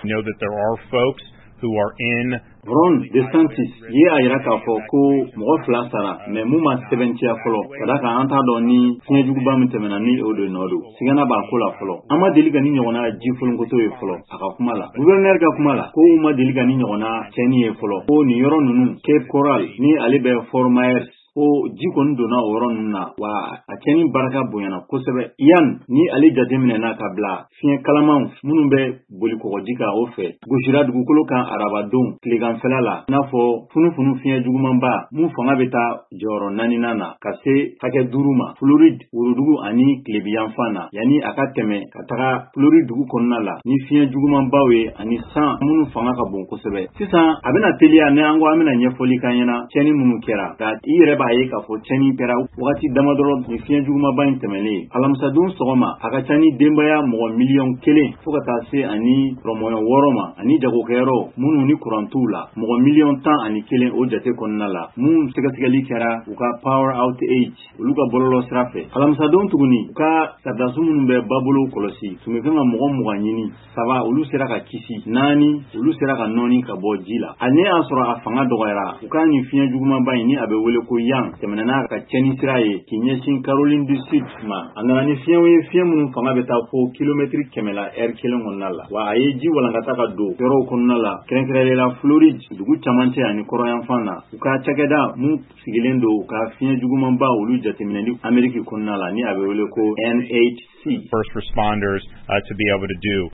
know that there are folks who are in Ron DeSantis ye ayira ka fɔ ko mɔgɔ fila sara mais mun ma sɛbɛntiya fɔlɔ ka da kan an t'a dɔn ni fiɲɛjuguba min tɛmɛna ni o de nɔ don sigana b'a ko la fɔlɔ an ma deli ka ni ɲɔgɔnna ji folonkoto ye fɔlɔ a ka kuma la gouverneur ka kuma la ko ma deli ka ni ɲɔgɔnna cɛnni ye fɔlɔ ko nin yɔrɔ ninnu Cape Coral ni ale bɛ Fort Myers ko ji kɔni donna o yɔrɔ ninnu na wa a cɛnni baraka bonyana kosɛbɛ yan ni ale jateminɛna ka bila fiɲɛ kalamanw minnu bɛ boli kɔgɔji kan o fɛ gosira dugukolo kan arabadon tileganfɛla la n'a fɔ funufunu fiɲɛ jugumanba mun fanga bɛ taa jɔyɔrɔ 4nan na ka se hakɛ 5 ma Floride worodugu ani tilebiyanfan na yanni a ka tɛmɛ ka taga Floride dugu kɔnɔna la ni fiɲɛ jugumanbaw ye ani san minnu fanga ka bon kosɛbɛ sisan a bɛna teliya ne an ko an bɛna ɲɛfɔli kan ɲɛna cɛnni minnu kɛra ka i yɛrɛ b'a ye k'a fɔ cɛnni kɛra wagati damadɔrɔ ni fiɲɛ jugumanba in tɛmɛlen alamisa-don sɔgɔma a ka ca ni denbaya mɔgɔ miliyɔn 1 fo ka taa se ani rɔmɔɲɔ 6 ma ani jagokɛyɔrɔ minnu ni kurantuw la mɔgɔ miliyɔn 11 o jate kɔnɔna la mun sɛgɛsɛgɛli kɛra u ka power outage olu ka bɔlɔlɔ sira fɛ alamisa-don tuguni u ka sardasi minnu bɛ babolo kɔlɔsi tun bɛ kan ka mɔgɔ 20 ɲini 3 olu sera ka kisi 4 olu sera ka nɔɔni ka bɔ ji la a ne y'a sɔrɔ a fanga dɔgɔyara u ka nin fiɲɛ jugumanba in ni a bɛ wele ko yan tɛmɛna n'a ka cɛnni sira ye k'i ɲɛsin Caroline du Sud ma a nana ni fiɲɛw ye fiɲɛ minnu fanga bɛ taa fo kilomɛtiri 100 la heure 1 kɔnɔna la wa a ye ji walankata ka don yɔrɔw kɔnɔna la kɛrɛnkɛrɛnlela Floride dugu camancɛ ani kɔrɔyanfan na u ka cakɛda mun sigilen don u ka fiɲɛ jugumanba olu jateminɛli Ameriki kɔnɔna la ni a bɛ wele ko NHC first responders to be able to do.